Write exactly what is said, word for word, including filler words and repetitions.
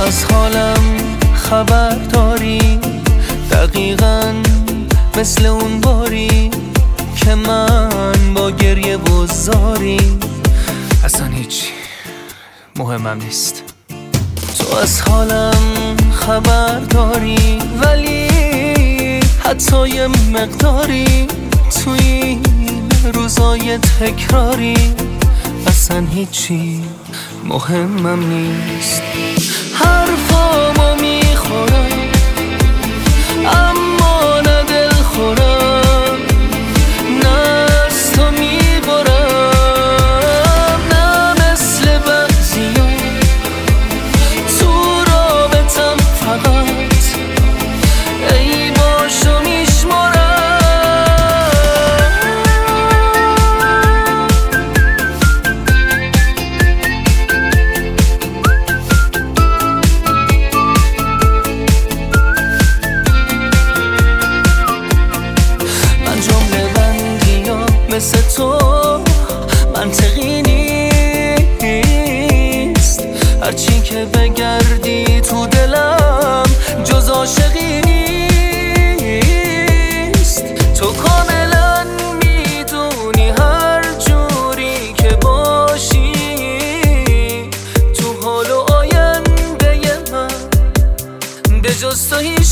از حالم خبر داری، دقیقاً مثل اون باری که من با گریه و زاری اصلا هیچی مهمم نیست. تو از حالم خبر داری، ولی حتی یه مقداری توی روزای تکراری اصلا هیچی مهمم نیست. حرفامو میخورم اما نه دل خورم، نه از تو میبرم، نه مثل بعضیا تو رابطم فقط ای باشو میشمارم. مثل تو منطقی نیست، هرچی که بگردی تو دلم جز عاشقی نیست. تو کاملا میدونی هر جوری که باشی تو حال و آینده من به جز تو هیچ